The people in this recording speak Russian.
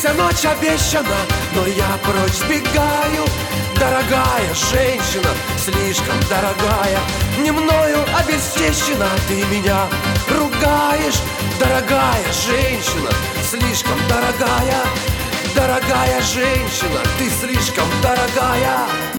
Вся ночь обещана, но я прочь сбегаю. Дорогая женщина, слишком дорогая, не мною обесчещена, ты меня ругаешь. Дорогая женщина, слишком дорогая. Дорогая женщина, ты слишком дорогая.